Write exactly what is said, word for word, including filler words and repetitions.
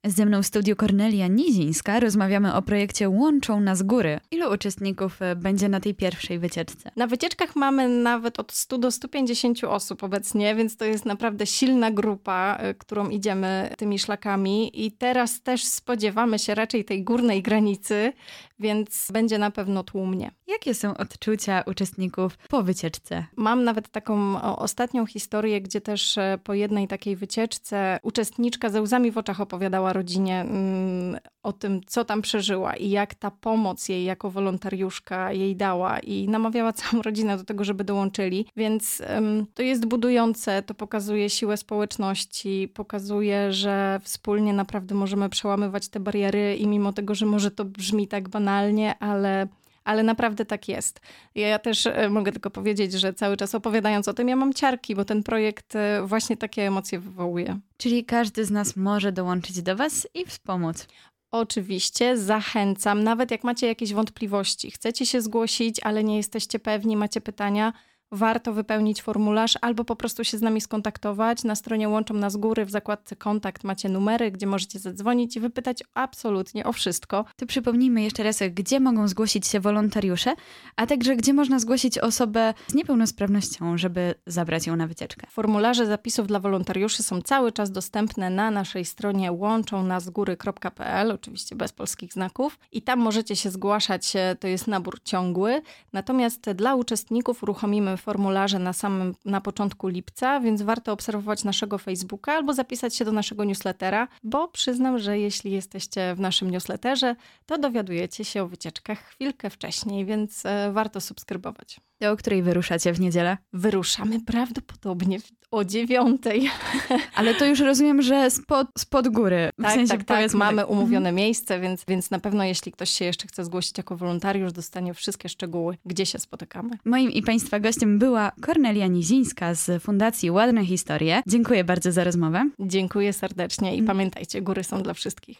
Ze mną w studiu Kornelia Nizińska. Rozmawiamy o projekcie Łączą Nas Góry. Ilu uczestników będzie na tej pierwszej wycieczce? Na wycieczkach mamy nawet od stu do stu pięćdziesięciu osób obecnie, więc to jest naprawdę silna grupa, którą idziemy tymi szlakami. I teraz też spodziewamy się raczej tej górnej granicy, więc będzie na pewno tłumnie. Jakie są odczucia uczestników po wycieczce? Mam nawet taką ostatnią historię, gdzie też po jednej takiej wycieczce uczestniczka ze łzami w oczach opowiadała rodzinie mm, o tym, co tam przeżyła i jak ta pomoc jej jako wolontariuszka jej dała i namawiała całą rodzinę do tego, żeby dołączyli. Więc ym, to jest budujące, to pokazuje siłę społeczności, pokazuje, że wspólnie naprawdę możemy przełamywać te bariery i mimo tego, że może to brzmi tak banalnie, ale... Ale naprawdę tak jest. Ja też mogę tylko powiedzieć, że cały czas opowiadając o tym, ja mam ciarki, bo ten projekt właśnie takie emocje wywołuje. Czyli każdy z nas może dołączyć do was i wspomóc. Oczywiście, zachęcam. Nawet jak macie jakieś wątpliwości, chcecie się zgłosić, ale nie jesteście pewni, macie pytania, warto wypełnić formularz albo po prostu się z nami skontaktować. Na stronie Łączą Nas Góry w zakładce kontakt macie numery, gdzie możecie zadzwonić i wypytać absolutnie o wszystko. To przypomnijmy jeszcze raz, gdzie mogą zgłosić się wolontariusze, a także gdzie można zgłosić osobę z niepełnosprawnością, żeby zabrać ją na wycieczkę. Formularze zapisów dla wolontariuszy są cały czas dostępne na naszej stronie łączą nas góry kropka p l, oczywiście bez polskich znaków. I tam możecie się zgłaszać, to jest nabór ciągły. Natomiast dla uczestników uruchomimy formularze na samym, na początku lipca, więc warto obserwować naszego Facebooka albo zapisać się do naszego newslettera, bo przyznam, że jeśli jesteście w naszym newsletterze, to dowiadujecie się o wycieczkach chwilkę wcześniej, więc e, warto subskrybować. O której wyruszacie w niedzielę? Wyruszamy prawdopodobnie o dziewiątej. Ale to już rozumiem, że spod, spod góry. W tak, sensie tak, tak. Mamy tak. umówione mhm. miejsce, więc, więc na pewno jeśli ktoś się jeszcze chce zgłosić jako wolontariusz, dostanie wszystkie szczegóły, gdzie się spotykamy. Moim i Państwa gościem była Kornelia Nizińska z Fundacji Ładne Historie. Dziękuję bardzo za rozmowę. Dziękuję serdecznie i pamiętajcie, góry są dla wszystkich.